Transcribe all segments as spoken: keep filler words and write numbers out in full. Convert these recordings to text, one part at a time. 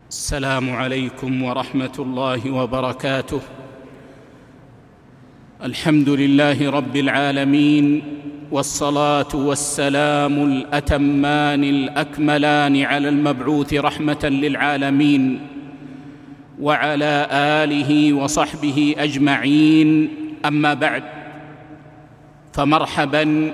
السلام عليكم ورحمة الله وبركاته. الحمد لله رب العالمين، والصلاة والسلام الأتمان الأكملان على المبعوث رحمة للعالمين وعلى آله وصحبه أجمعين. أما بعد، فمرحبا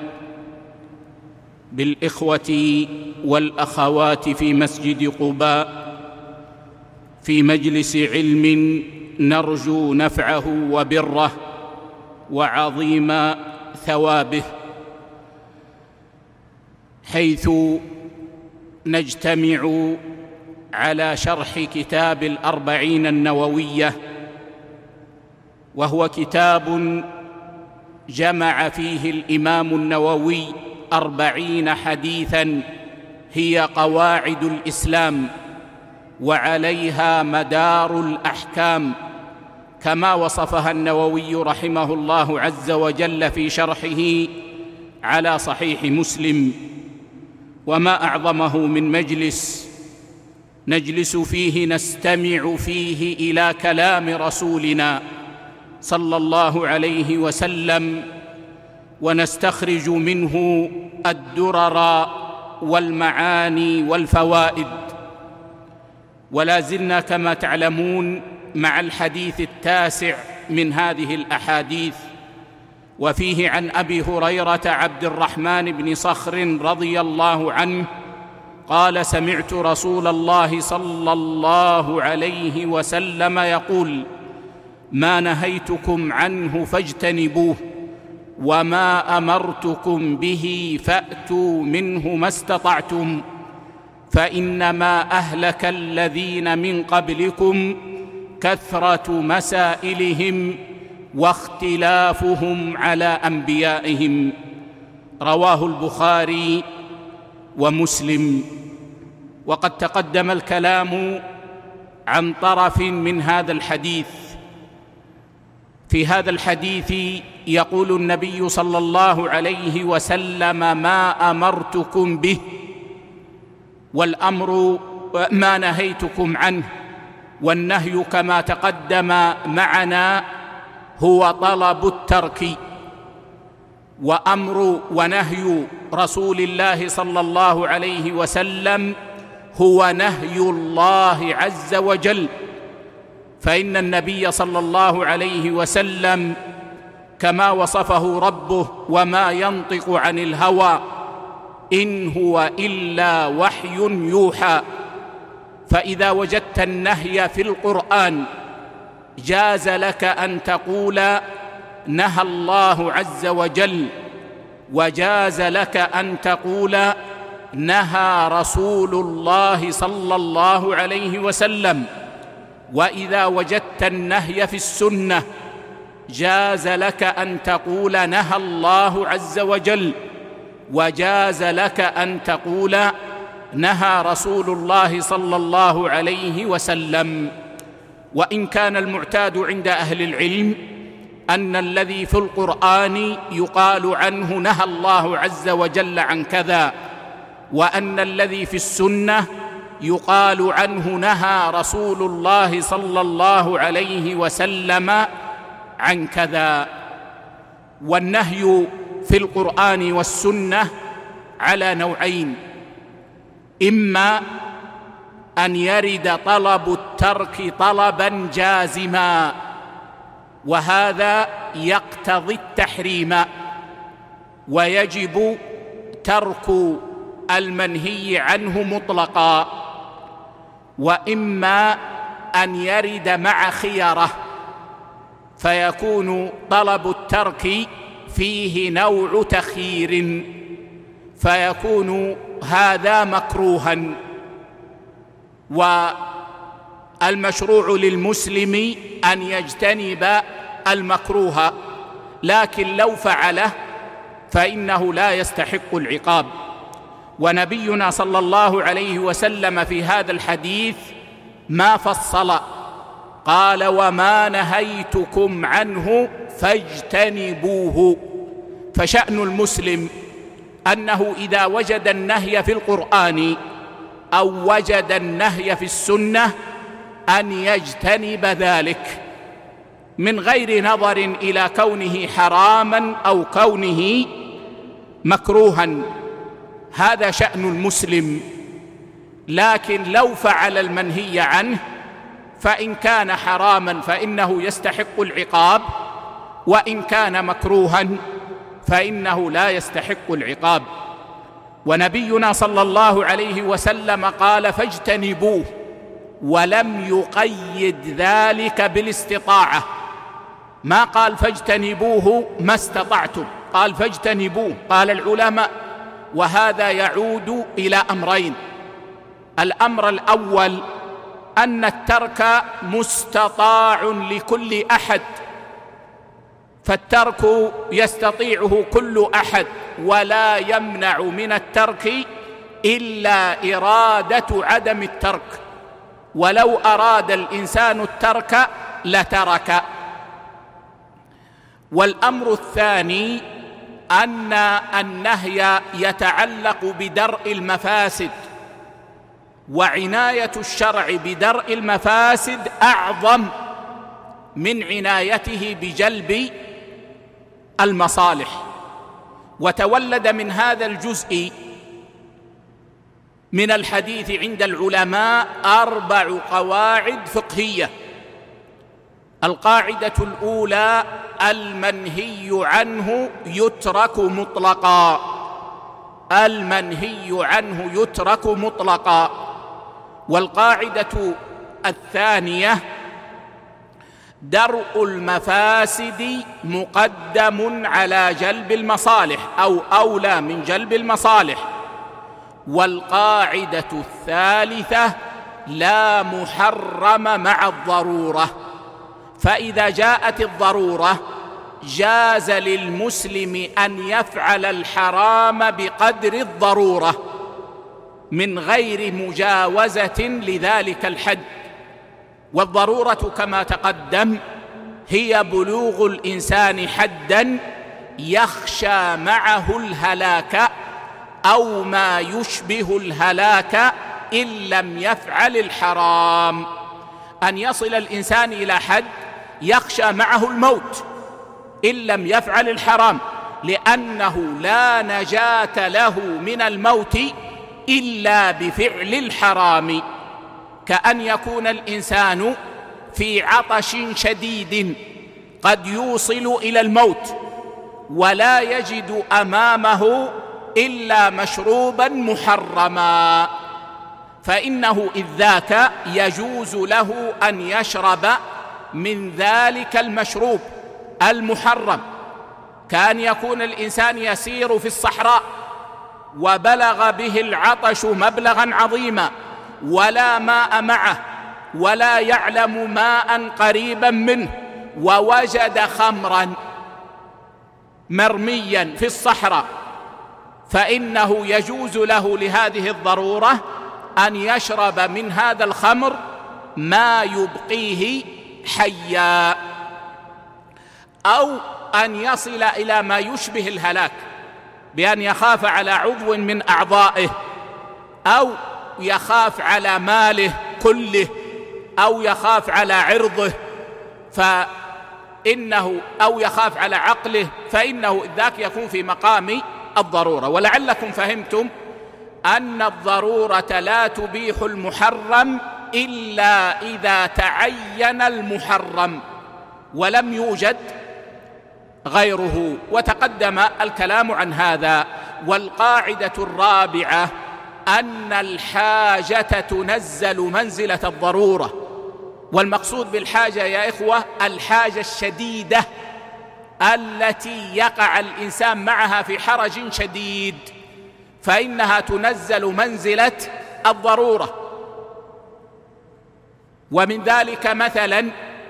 بالإخوة والأخوات في مسجد قباء في مجلس علم نرجو نفعه وبره وعظيم ثوابه، حيث نجتمع على شرح كتاب الأربعين النووية، وهو كتاب جمع فيه الإمام النووي أربعين حديثاً هي قواعد الإسلام وعليها مدار الأحكام، كما وصفها النووي رحمه الله عز وجل في شرحه على صحيح مسلم. وما أعظمه من مجلس نجلس فيه نستمع فيه إلى كلام رسولنا صلى الله عليه وسلم، ونستخرج منه الدرر والمعاني والفوائد. ولا زلنا كما تعلمون مع الحديث التاسع من هذه الأحاديث، وفيه عن أبي هريرة عبد الرحمن بن صخر رضي الله عنه قال: سمعت رسول الله صلى الله عليه وسلم يقول: ما نهيتكم عنه فاجتنبوه، وما أمرتكم به فأتوا منه ما استطعتم، فإنما أهلك الذين من قبلكم كثرة مسائلهم واختلافهم على أنبيائهم. رواه البخاري ومسلم. وقد تقدم الكلام عن طرف من هذا الحديث. في هذا الحديث يقول النبي صلى الله عليه وسلم: ما أمرتكم به، والأمر ما نهيتكم عنه، والنهي كما تقدم معنا هو طلب الترك. وأمر ونهي رسول الله صلى الله عليه وسلم هو نهي الله عز وجل، فإن النبي صلى الله عليه وسلم كما وصفه ربه: وما ينطق عن الهوى إن هو إلا وحي يوحى. فإذا وجدت النهي في القرآن جاز لك أن تقول نهى الله عز وجل، وجاز لك أن تقول نهى رسول الله صلى الله عليه وسلم. وإذا وجدت النهي في السنة جاز لك أن تقول نهى الله عز وجل، وجاز لك أن تقول نهى رسول الله صلى الله عليه وسلم. وإن كان المعتاد عند أهل العلم أن الذي في القرآن يقال عنه نهى الله عز وجل عن كذا، وأن الذي في السنة يقال عنه نهى رسول الله صلى الله عليه وسلم عن كذا. والنهي في القرآن والسنة على نوعين: إما أن يرد طلب الترك طلباً جازماً، وهذا يقتضي التحريم، ويجب ترك المنهي عنه مطلقاً. وإما أن يرد مع خيرة، فيكون طلب الترك فيه نوع تخيير، فيكون هذا مكروها. والمشروع للمسلم أن يجتنب المكروه، لكن لو فعله فإنه لا يستحق العقاب. ونبينا صلى الله عليه وسلم في هذا الحديث ما فصل، قال: وما نهيتكم عنه فاجتنبوه. فشأن المسلم أنه إذا وجد النهي في القرآن أو وجد النهي في السنة أن يجتنب ذلك من غير نظر إلى كونه حراما أو كونه مكروها. هذا شأن المسلم. لكن لو فعل المنهي عنه فإن كان حراما فإنه يستحق العقاب، وإن كان مكروها فإنه لا يستحق العقاب. ونبينا صلى الله عليه وسلم قال: فاجتنبوه، ولم يقيد ذلك بالاستطاعة. ما قال فاجتنبوه ما استطعتم، قال فاجتنبوه. قال العلماء وهذا يعود إلى أمرين: الأمر الأول أن الترك مستطاع لكل أحد، فالترك يستطيعه كل أحد، ولا يمنع من الترك إلا إرادة عدم الترك، ولو أراد الإنسان الترك لترك. والأمر الثاني أن النهي يتعلق بدرء المفاسد، وعناية الشرع بدرء المفاسد أعظم من عنايته بجلب المصالح. وتولد من هذا الجزء من الحديث عند العلماء أربع قواعد فقهية. القاعدة الأولى: المنهي عنه يترك مطلقا. المنهي عنه يترك مطلقا. والقاعدة الثانية: درء المفاسد مقدم على جلب المصالح، أو أولى من جلب المصالح. والقاعدة الثالثة: لا محرم مع الضرورة. فإذا جاءت الضرورة جاز للمسلم أن يفعل الحرام بقدر الضرورة من غير مجاوزة لذلك الحد. والضرورة كما تقدم هي بلوغ الإنسان حداً يخشى معه الهلاك أو ما يشبه الهلاك إن لم يفعل الحرام. أن يصل الإنسان إلى حد يخشى معه الموت إن لم يفعل الحرام، لأنه لا نجاة له من الموت إلا بفعل الحرام. كأن يكون الإنسان في عطش شديد قد يوصل إلى الموت ولا يجد أمامه إلا مشروبا محرما، فإنه إذ ذاك يجوز له أن يشرب من ذلك المشروب المحرم. كان يكون الإنسان يسير في الصحراء وبلغ به العطش مبلغا عظيما ولا ماء معه ولا يعلم ماء قريبا منه، ووجد خمرا مرميا في الصحراء، فإنه يجوز له لهذه الضرورة أن يشرب من هذا الخمر ما يبقيه حيا، أو أن يصل إلى ما يشبه الهلاك بأن يخاف على عضو من أعضائه، أو يخاف على ماله كله، أو يخاف على عرضه فإنه أو يخاف على عقله، فإنه ذاك يكون في مقام الضرورة. ولعلكم فهمتم أن الضرورة لا تبيح المحرم إلا إذا تعين المحرم ولم يوجد غيره، وتقدم الكلام عن هذا. والقاعدة الرابعة: أن الحاجة تنزل منزلة الضرورة. والمقصود بالحاجة يا إخوة الحاجة الشديدة التي يقع الإنسان معها في حرج شديد، فإنها تنزل منزلة الضرورة. ومن ذلك مثلا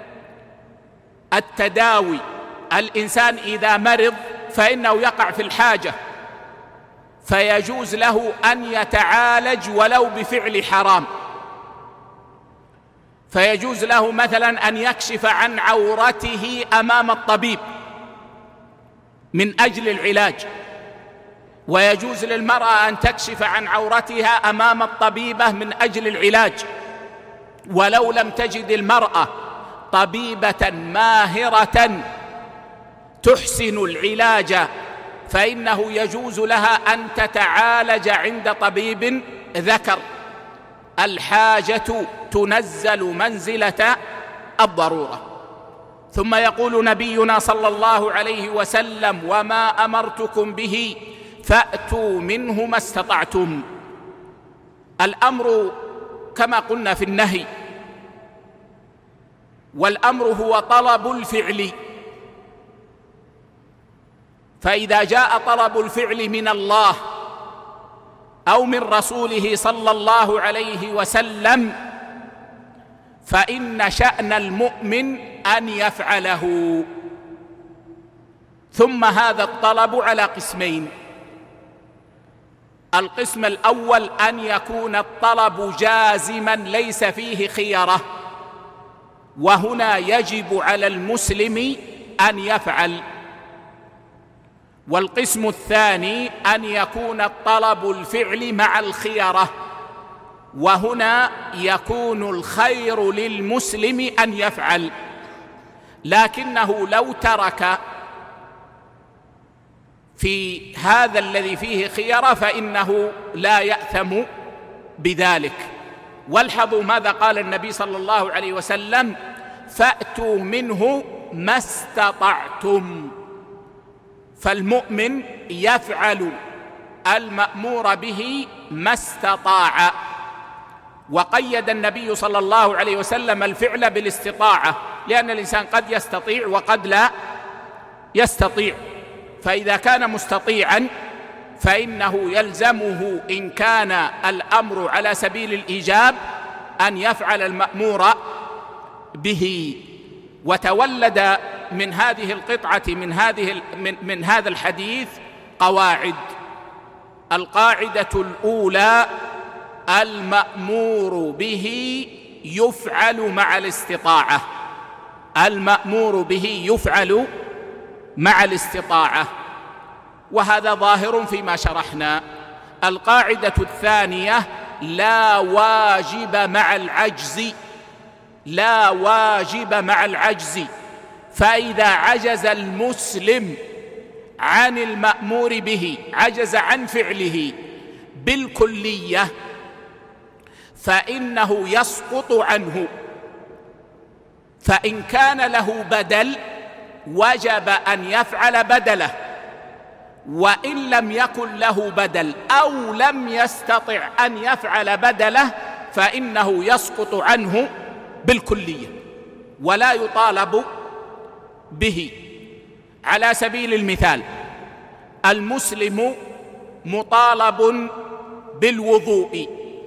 التداوي. الإنسان إذا مرض فإنه يقع في الحاجة، فيجوز له أن يتعالج ولو بفعل حرام. فيجوز له مثلا أن يكشف عن عورته أمام الطبيب من أجل العلاج، ويجوز للمرأة أن تكشف عن عورتها أمام الطبيبة من أجل العلاج، ولو لم تجد المرأة طبيبة ماهرة تحسن العلاج فإنه يجوز لها أن تتعالج عند طبيب ذكر. الحاجة تنزل منزلة الضرورة. ثم يقول نبينا صلى الله عليه وسلم: وما أمرتكم به فأتوا منه ما استطعتم. الأمر كما قلنا في النهي، والأمر هو طلب الفعل، فإذا جاء طلب الفعل من الله أو من رسوله صلى الله عليه وسلم فإن شأن المؤمن أن يفعله. ثم هذا الطلب على قسمين: القسم الأول أن يكون الطلب جازما ليس فيه خيرة، وهنا يجب على المسلم أن يفعل. والقسم الثاني أن يكون الطلب الفعل مع الخيرة، وهنا يكون الخير للمسلم أن يفعل، لكنه لو ترك في هذا الذي فيه خيرة فإنه لا يأثم بذلك. والحظوا ماذا قال النبي صلى الله عليه وسلم: فأتوا منه ما استطعتم. فالمؤمن يفعل المأمور به ما استطاع. وقيد النبي صلى الله عليه وسلم الفعل بالاستطاعة، لأن الإنسان قد يستطيع وقد لا يستطيع، فإذا كان مستطيعا فإنه يلزمه إن كان الأمر على سبيل الإيجاب أن يفعل المأمور به. وتولد من هذه القطعة من هذه من, من هذا الحديث قواعد. القاعدة الأولى: المأمور به يفعل مع الاستطاعة. المأمور به يفعل مع الاستطاعة، وهذا ظاهر فيما شرحنا. القاعدة الثانية: لا واجب مع العجز. لا واجب مع العجز، فإذا عجز المسلم عن المأمور به، عجز عن فعله بالكلية، فإنه يسقط عنه. فإن كان له بدل وجب أن يفعل بدله، وإن لم يكن له بدل أو لم يستطع أن يفعل بدله فإنه يسقط عنه بالكلية ولا يطالب به. على سبيل المثال: المسلم مطالب بالوضوء،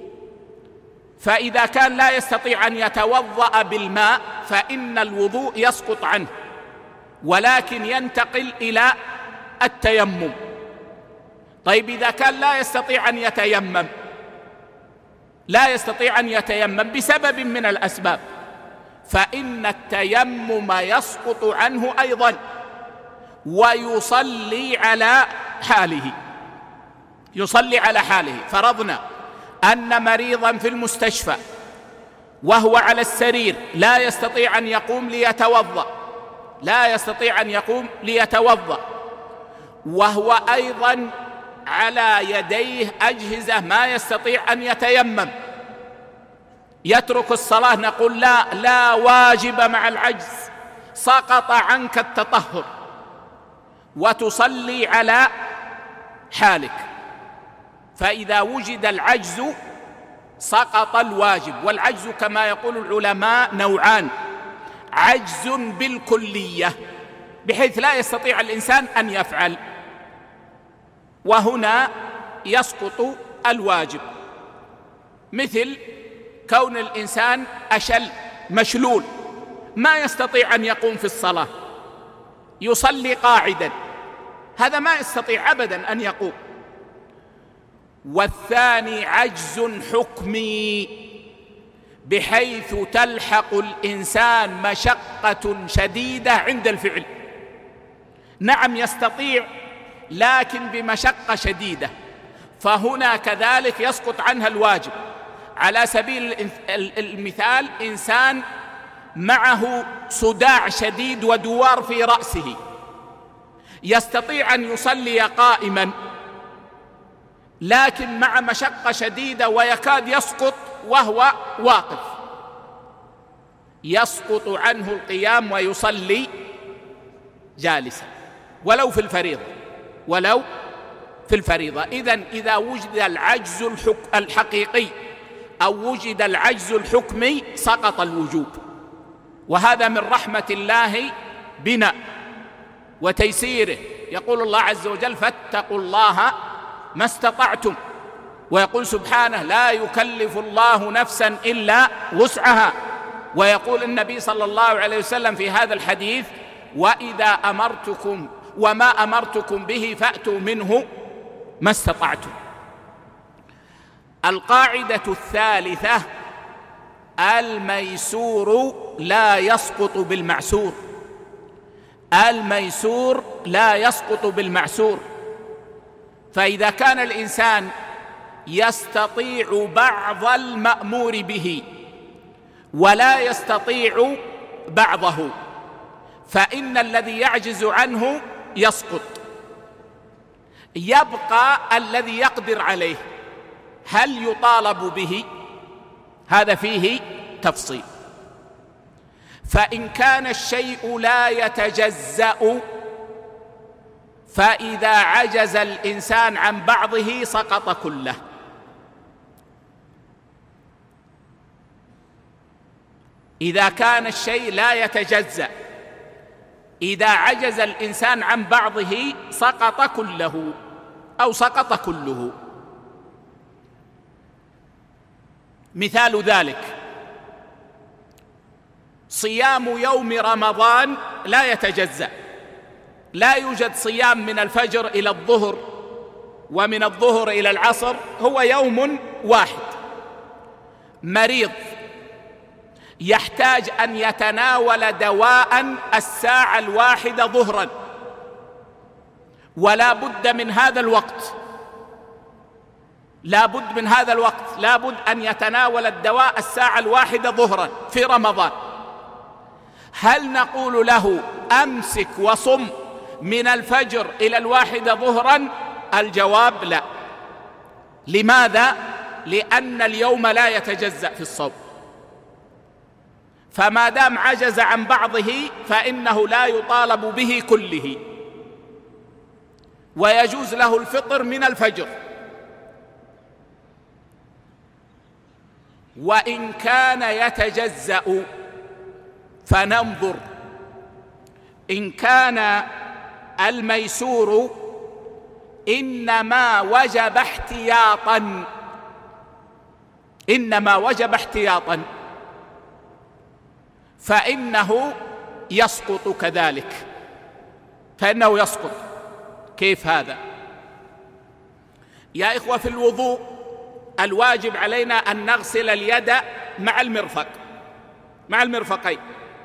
فإذا كان لا يستطيع أن يتوضأ بالماء فإن الوضوء يسقط عنه، ولكن ينتقل إلى التيمم. طيب إذا كان لا يستطيع أن يتيمم لا يستطيع أن يتيمم بسبب من الأسباب، فإن التيمم يسقط عنه أيضا، ويصلي على حاله. يصلي على حاله. فرضنا أن مريضا في المستشفى وهو على السرير لا يستطيع أن يقوم ليتوضأ لا يستطيع أن يقوم ليتوضأ وهو أيضا على يديه أجهزة ما يستطيع أن يتيمم، يترك الصلاة؟ نقول لا، لا واجب مع العجز، سقط عنك التطهر، وتصلي على حالك. فإذا وجد العجز سقط الواجب. والعجز كما يقول العلماء نوعان: عجز بالكلية بحيث لا يستطيع الإنسان أن يفعل، وهنا يسقط الواجب، مثل كون الإنسان أشل مشلول ما يستطيع أن يقوم في الصلاة، يصلي قاعدا، هذا ما يستطيع أبدا أن يقوم. والثاني عجز حكمي بحيث تلحق الإنسان مشقة شديدة عند الفعل. نعم يستطيع لكن بمشقة شديدة، فهنا كذلك يسقط عنها الواجب. على سبيل المثال، إنسان معه صداع شديد ودوار في رأسه، يستطيع أن يصلي قائما، لكن مع مشقة شديدة ويكاد يسقط وهو واقف، يسقط عنه القيام ويصلي جالسا ولو في الفريضة ولو في الفريضة. إذن إذا وجد العجز الحقيقي أو وجد العجز الحكمي سقط الوجوب، وهذا من رحمة الله بنا وتيسيره. يقول الله عز وجل: فاتقوا الله ما استطعتم، ويقول سبحانه: لا يكلف الله نفسا إلا وسعها. ويقول النبي صلى الله عليه وسلم في هذا الحديث: وإذا أمرتكم وما أمرتكم به فأتوا منه ما استطعتم. القاعدة الثالثة: الميسور لا يسقط بالمعسور. الميسور لا يسقط بالمعسور. فإذا كان الإنسان يستطيع بعض المأمور به ولا يستطيع بعضه، فإن الذي يعجز عنه يسقط، يبقى الذي يقدر عليه. هل يطالب به؟ هذا فيه تفصيل. فإن كان الشيء لا يتجزأ، فإذا عجز الإنسان عن بعضه سقط كله. إذا كان الشيء لا يتجزأ، إذا عجز الإنسان عن بعضه سقط كله أو سقط كله. مثال ذلك: صيام يوم رمضان لا يتجزأ، لا يوجد صيام من الفجر إلى الظهر ومن الظهر إلى العصر، هو يوم واحد. مريض يحتاج أن يتناول دواء الساعة الواحدة ظهرا، ولا بد من هذا الوقت، لا بد من هذا الوقت، لا بد أن يتناول الدواء الساعة الواحدة ظهرا في رمضان. هل نقول له أمسك وصم من الفجر إلى الواحدة ظهرا؟ الجواب لا. لماذا؟ لأن اليوم لا يتجزأ في الصوم، فما دام عجز عن بعضه فإنه لا يطالب به كله، ويجوز له الفطر من الفجر. وإن كان يتجزأ فننظر، إن كان الميسور إنما وجب احتياطا إنما وجب احتياطا فإنه يسقط كذلك، فإنه يسقط. كيف هذا؟ يا إخوة، في الوضوء الواجب علينا أن نغسل اليد مع المرفق مع المرفقين،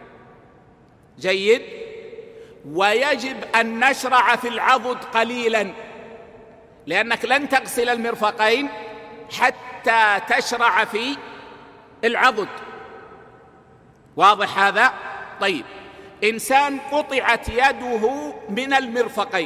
جيد. ويجب أن نشرع في العضد قليلا، لأنك لن تغسل المرفقين حتى تشرع في العضد. واضح هذا؟ طيب، إنسان قطعت يده من المرفقين،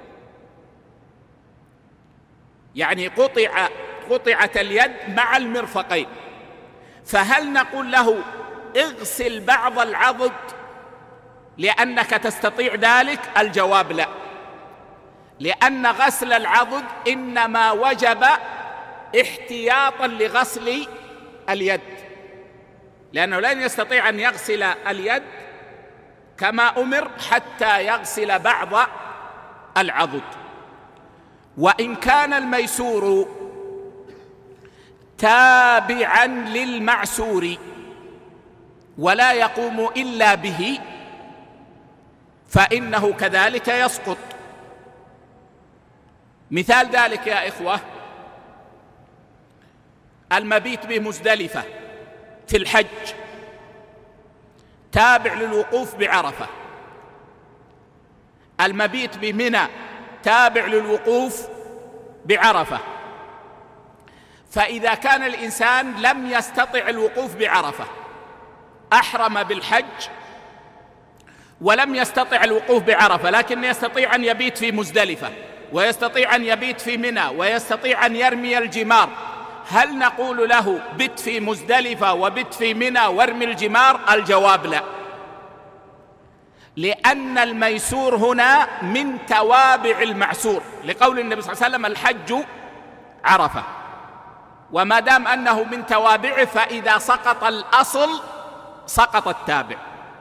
يعني قطع قطعت اليد مع المرفقين، فهل نقول له اغسل بعض العضد لأنك تستطيع ذلك؟ الجواب لا، لأن غسل العضد إنما وجب احتياطا لغسل اليد، لأنه لن يستطيع أن يغسل اليد كما أمر حتى يغسل بعض العضد. وإن كان الميسور تابعا للمعسور ولا يقوم إلا به فإنه كذلك يسقط. مثال ذلك يا إخوة: المبيت بمزدلفة في الحج تابع للوقوف بعرفة، المبيت بمنى تابع للوقوف بعرفة. فإذا كان الإنسان لم يستطع الوقوف بعرفة، أحرم بالحج ولم يستطع الوقوف بعرفة، لكن يستطيع أن يبيت في مزدلفة، ويستطيع أن يبيت في منى، ويستطيع أن يرمي الجمار، هل نقول له بت في مزدلفة وبت في منى وارمي الجمار؟ الجواب لا، لأن الميسور هنا من توابع المعسور، لقول النبي صلى الله عليه وسلم الحج عرفة، وما دام أنه من توابعه فإذا سقط الأصل سقط التابع،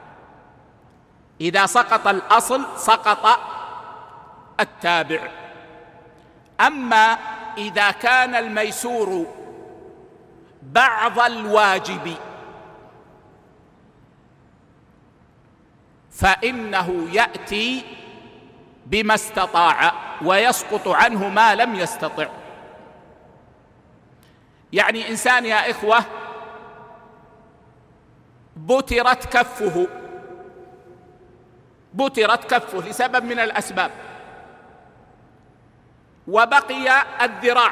إذا سقط الأصل سقط التابع. أما إذا كان الميسور بعض الواجب فإنه يأتي بما استطاع ويسقط عنه ما لم يستطع. يعني إنسان يا إخوة بترت كفه بترت كفه لسبب من الأسباب، وبقي الذراع،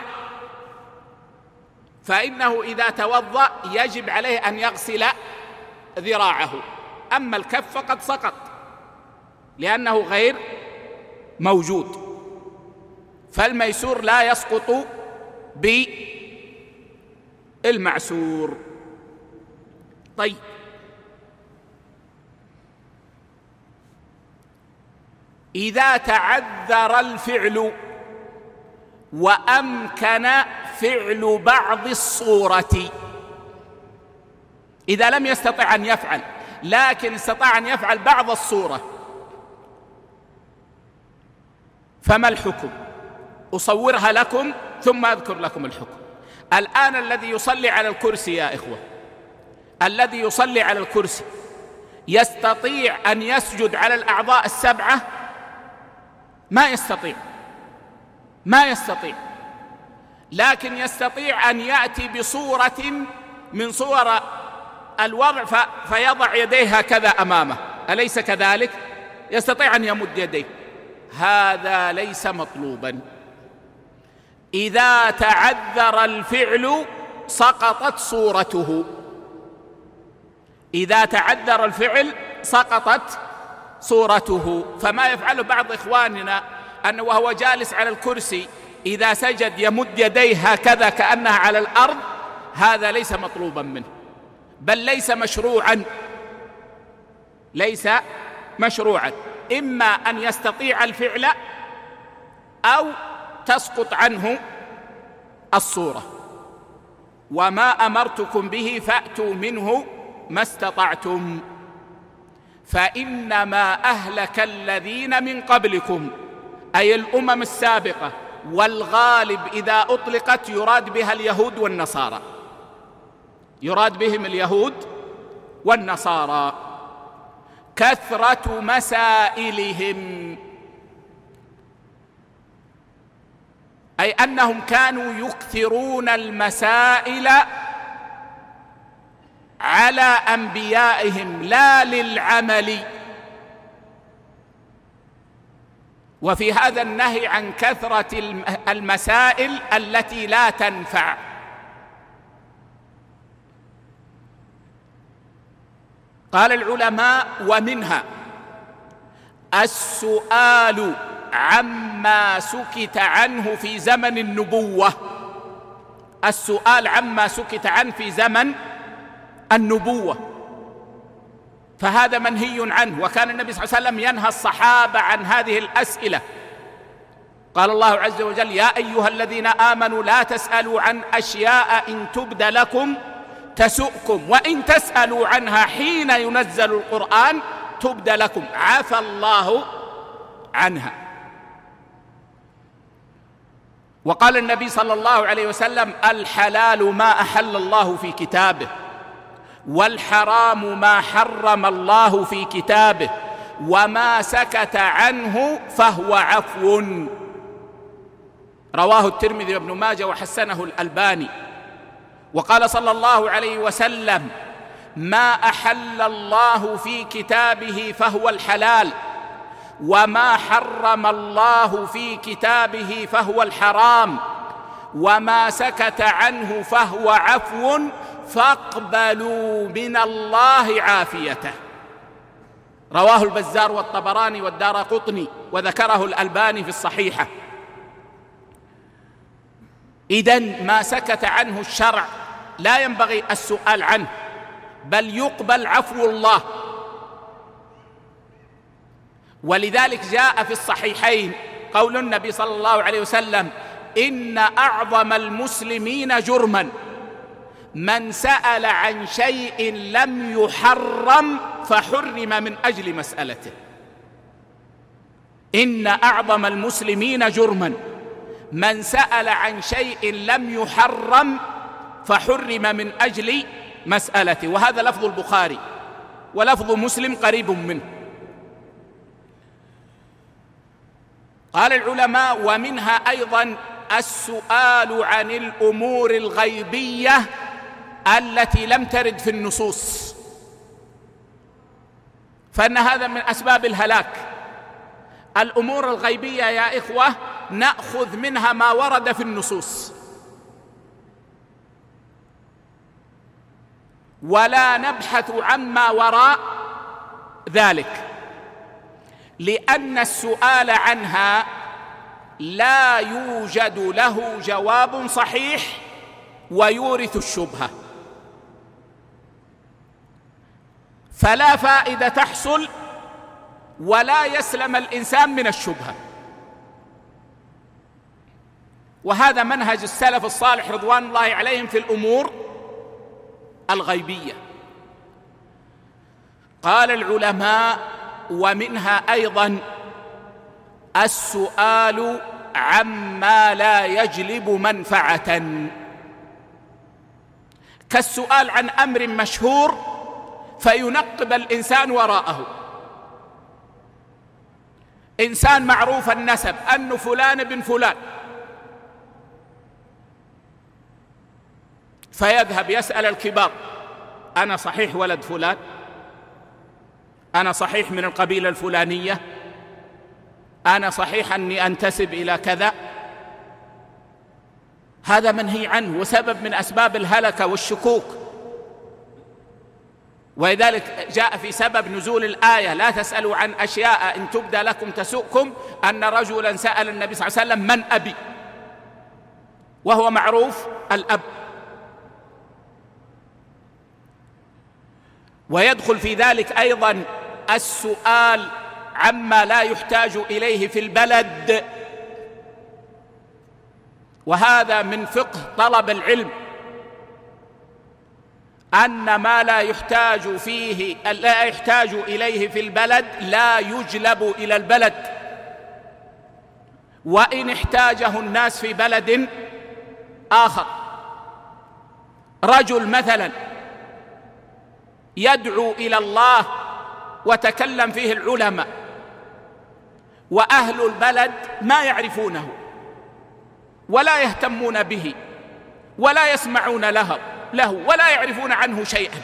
فإنه إذا توضأ يجب عليه أن يغسل ذراعه، أما الكف فقد سقط لأنه غير موجود، فالميسور لا يسقط بالمعسور. طيب، إذا تعذر الفعل وأمكن فعل بعض الصورة، إذا لم يستطع أن يفعل لكن استطاع أن يفعل بعض الصورة، فما الحكم؟ أصورها لكم ثم أذكر لكم الحكم. الآن الذي يصلي على الكرسي يا إخوة، الذي يصلي على الكرسي يستطيع أن يسجد على الأعضاء السبعة؟ ما يستطيع ما يستطيع لكن يستطيع أن يأتي بصورة من صور الوضع فيضع يديه هكذا أمامه، أليس كذلك؟ يستطيع أن يمد يديه، هذا ليس مطلوبا. إذا تعذر الفعل سقطت صورته، إذا تعذر الفعل سقطت صورته. فما يفعله بعض إخواننا أنه وهو جالس على الكرسي إذا سجد يمد يديه هكذا كأنها على الأرض، هذا ليس مطلوبا منه، بل ليس مشروعا ليس مشروعا إما أن يستطيع الفعل أو تسقط عنه الصورة. وما أمرتكم به فأتوا منه ما استطعتم، فإنما أهلك الذين من قبلكم، أي الأمم السابقة، والغالب إذا أطلقت يراد بها اليهود والنصارى، يراد بهم اليهود والنصارى، كثرة مسائلهم، أي أنهم كانوا يكثرون المسائل على أنبيائهم لا للعمل. وفي هذا النهي عن كثرة المسائل التي لا تنفع. قال العلماء: ومنها السؤال عما سكت عنه في زمن النبوة، السؤال عما سكت عنه في زمن النبوة، فهذا منهي عنه، وكان النبي صلى الله عليه وسلم ينهى الصحابة عن هذه الأسئلة. قال الله عز وجل: يا أيها الذين آمنوا لا تسألوا عن أشياء إن تبد لكم تسؤكم وإن تسألوا عنها حين ينزل القرآن تبد لكم عفى الله عنها. وقال النبي صلى الله عليه وسلم: الحلال ما أحل الله في كتابه، والحرام ما حرم الله في كتابه، وما سكت عنه فهو عفو. رواه الترمذي وابن ماجه وحسنه الألباني. وقال صلى الله عليه وسلم: ما أحل الله في كتابه فهو الحلال، وما حرم الله في كتابه فهو الحرام، وما سكت عنه فهو عفو، فاقبلوا من الله عافيته. رواه البزار والطبراني والدارقطني وذكره الألباني في الصحيحة. إذن ما سكت عنه الشرع لا ينبغي السؤال عنه، بل يقبل عفو الله. ولذلك جاء في الصحيحين قول النبي صلى الله عليه وسلم: إن أعظم المسلمين جرما من سأل عن شيء لم يحرم فحرم من أجل مسألته. إن أعظم المسلمين جرما من سأل عن شيء لم يحرم فحرم من أجل مسألته. وهذا لفظ البخاري، ولفظ مسلم قريب منه. قال العلماء: ومنها أيضا السؤال عن الأمور الغيبية التي لم ترد في النصوص، فإن هذا من أسباب الهلاك. الأمور الغيبية يا إخوة نأخذ منها ما ورد في النصوص، ولا نبحث عما وراء ذلك، لأن السؤال عنها لا يوجد له جواب صحيح ويورث الشبهة، فلا فائدة تحصل ولا يسلم الإنسان من الشبهة. وهذا منهج السلف الصالح رضوان الله عليهم في الأمور الغيبية. قال العلماء: ومنها أيضا السؤال عما لا يجلب منفعة، كالسؤال عن أمر مشهور فينقب الإنسان وراءه. إنسان معروف النسب أنه فلان بن فلان، فيذهب يسأل الكبار: أنا صحيح ولد فلان؟ أنا صحيح من القبيلة الفلانية؟ أنا صحيح أني أنتسب إلى كذا؟ هذا منهي عنه وسبب من أسباب الهلكة والشكوك. ولذلك جاء في سبب نزول الآية: لا تسألوا عن أشياء إن تبدى لكم تسؤكم، أن رجلا سأل النبي صلى الله عليه وسلم: من أبي؟ وهو معروف الأب. ويدخل في ذلك أيضا السؤال عما لا يحتاج إليه في البلد، وهذا من فقه طلب العلم، أن ما لا يحتاج فيه لا يحتاج إليه في البلد لا يجلب إلى البلد، وإن احتاجه الناس في بلد آخر. رجل مثلا يدعو إلى الله وتكلم فيه العلماء، وأهل البلد ما يعرفونه ولا يهتمون به ولا يسمعون له له ولا يعرفون عنه شيئا.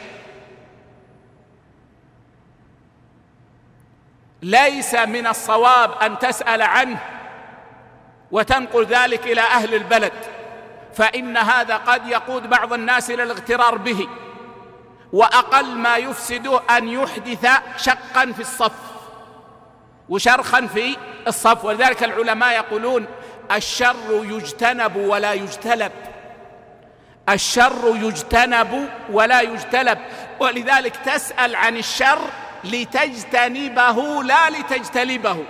ليس من الصواب أن تسأل عنه وتنقل ذلك إلى أهل البلد، فإن هذا قد يقود بعض الناس إلى الاغترار به، وأقل ما يفسده أن يحدث شقا في الصف وشرخا في الصف. ولذلك العلماء يقولون: الشر يجتنب ولا يجتلب، الشر يجتنب ولا يجتلب. ولذلك تسأل عن الشر لتجتنبه لا لتجتلبه،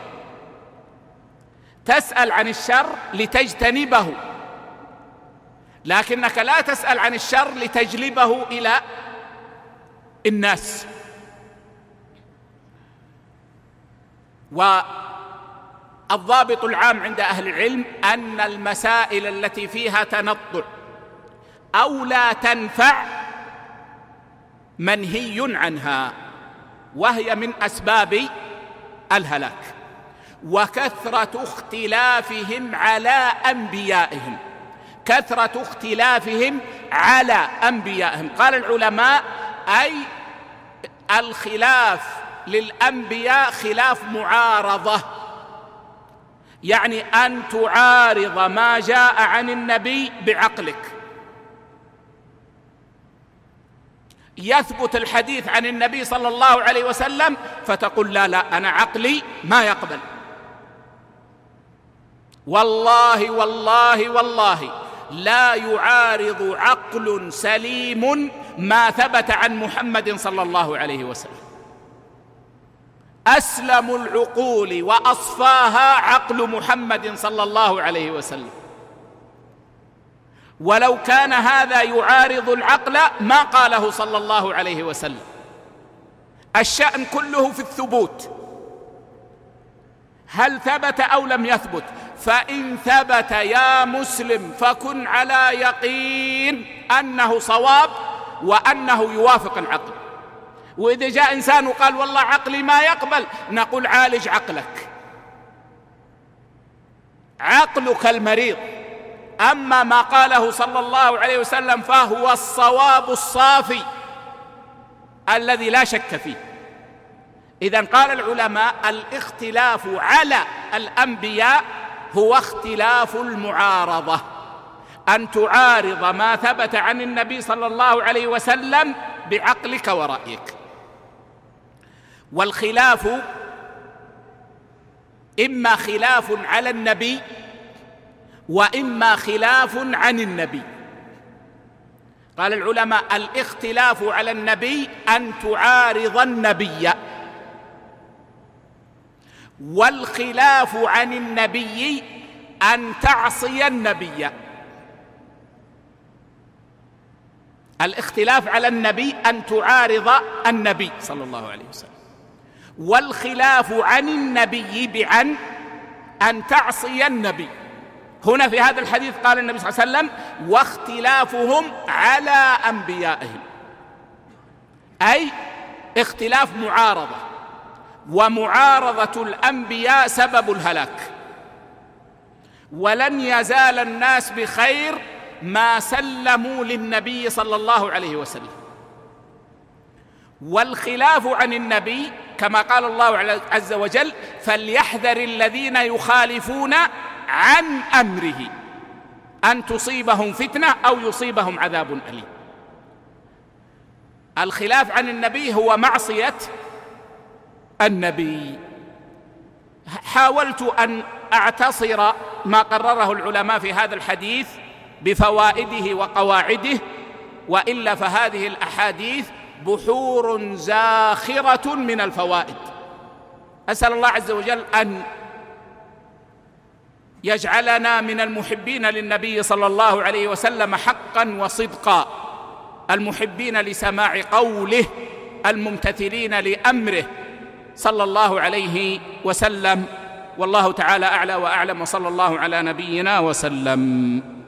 تسأل عن الشر لتجتنبه، لكنك لا تسأل عن الشر لتجلبه إلى الناس. والضابط العام عند أهل العلم أن المسائل التي فيها تنطع أو لا تنفع منهي عنها، وهي من أسباب الهلاك. وكثرة اختلافهم على أنبيائهم، كثرة اختلافهم على أنبيائهم. قال العلماء: أي الخلاف للأنبياء خلاف معارضة، يعني أن تعارض ما جاء عن النبي بعقلك. يثبت الحديث عن النبي صلى الله عليه وسلم فتقول لا لا أنا عقلي ما يقبل. والله والله والله لا يعارض عقل سليم ما ثبت عن محمد صلى الله عليه وسلم. أسلم العقول وأصفاها عقل محمد صلى الله عليه وسلم، ولو كان هذا يعارض العقل ما قاله صلى الله عليه وسلم. الشأن كله في الثبوت، هل ثبت أو لم يثبت؟ فإن ثبت يا مسلم فكن على يقين أنه صواب وأنه يوافق العقل. وإذا جاء إنسان وقال والله عقلي ما يقبل، نقول عالج عقلك، عقلك المريض. أما ما قاله صلى الله عليه وسلم فهو الصواب الصافي الذي لا شك فيه. إذن قال العلماء الاختلاف على الأنبياء هو اختلاف المعارضة، أن تعارض ما ثبت عن النبي صلى الله عليه وسلم بعقلك ورأيك. والخلاف إما خلاف على النبي وإما خلاف عن النبي. قال العلماء الاختلاف على النبي أن تعارض النبي، والخلاف عن النبي أن تعصي النبي. الاختلاف على النبي أن تعارض النبي صلى الله عليه وسلم، والخلاف عن النبي بعن أن تعصي النبي. هنا في هذا الحديث قال النبي صلى الله عليه وسلم واختلافهم على أنبيائهم، أي اختلاف معارضة، ومعارضة الأنبياء سبب الهلاك. ولن يزال الناس بخير ما سلموا للنبي صلى الله عليه وسلم. والخلاف عن النبي كما قال الله عز وجل فليحذر الذين يخالفون عن أمره أن تصيبهم فتنة أو يصيبهم عذاب أليم. الخلاف عن النبي هو معصية النبي. حاولت أن أعتصر ما قرره العلماء في هذا الحديث بفوائده وقواعده، وإلا فهذه الأحاديث بحور زاخرة من الفوائد. أسأل الله عز وجل أن يجعلنا من المحبين للنبي صلى الله عليه وسلم حقا وصدقا، المحبين لسماع قوله، الممتثلين لأمره صلى الله عليه وسلم. والله تعالى أعلى وأعلم، وصلى الله على نبينا وسلم.